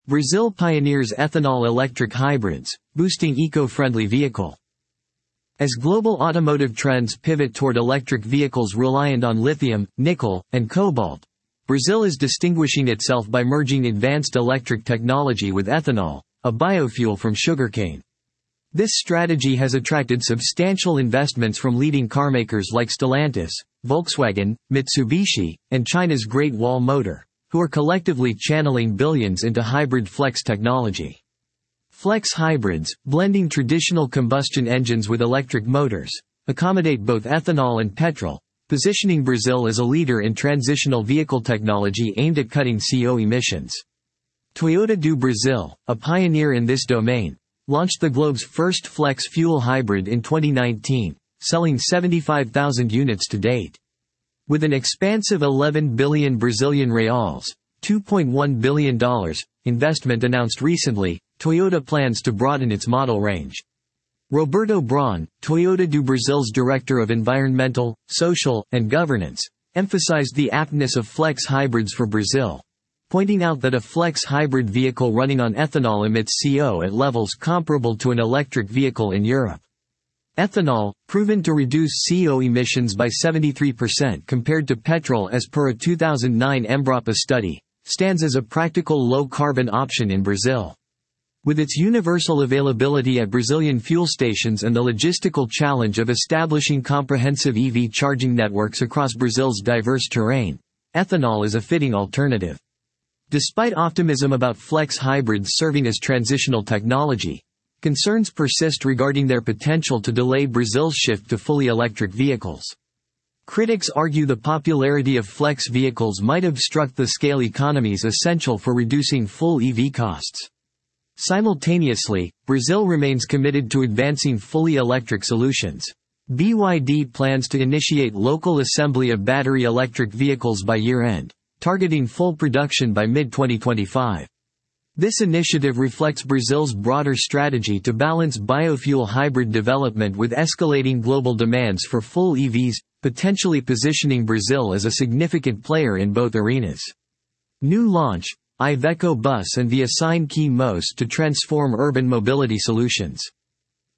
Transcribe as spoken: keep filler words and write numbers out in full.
Brazil pioneers ethanol-electric hybrids, boosting eco-friendly vehicle. As global automotive trends pivot toward electric vehicles reliant on lithium, nickel, and cobalt, Brazil is distinguishing itself by merging advanced electric technology with ethanol, a biofuel from sugarcane. This strategy has attracted substantial investments from leading carmakers like Stellantis, Volkswagen, Mitsubishi, and China's Great Wall Motor, who are collectively channeling billions into hybrid flex technology. Flex hybrids, blending traditional combustion engines with electric motors, accommodate both ethanol and petrol, positioning Brazil as a leader in transitional vehicle technology aimed at cutting C O emissions. Toyota do Brasil, a pioneer in this domain, launched the globe's first flex fuel hybrid in twenty nineteen, selling seventy-five thousand units to date. With an expansive eleven billion Brazilian reals, two point one billion dollars, investment announced recently, Toyota plans to broaden its model range. Roberto Braun, Toyota do Brasil's Director of Environmental, Social, and Governance, emphasized the aptness of flex hybrids for Brazil, pointing out that a flex hybrid vehicle running on ethanol emits C O at levels comparable to an electric vehicle in Europe. Ethanol, proven to reduce C O emissions by seventy-three percent compared to petrol as per a two thousand nine Embrapa study, stands as a practical low-carbon option in Brazil. With its universal availability at Brazilian fuel stations and the logistical challenge of establishing comprehensive E V charging networks across Brazil's diverse terrain, ethanol is a fitting alternative. Despite optimism about flex hybrids serving as transitional technology, concerns persist regarding their potential to delay Brazil's shift to fully electric vehicles. Critics argue the popularity of flex vehicles might obstruct the scale economies essential for reducing full E V costs. Simultaneously, Brazil remains committed to advancing fully electric solutions. B Y D plans to initiate local assembly of battery electric vehicles by year-end, targeting full production by mid twenty twenty-five. This initiative reflects Brazil's broader strategy to balance biofuel hybrid development with escalating global demands for full E Vs, potentially positioning Brazil as a significant player in both arenas. New launch, Iveco Bus and the Assign Key Most to transform urban mobility solutions.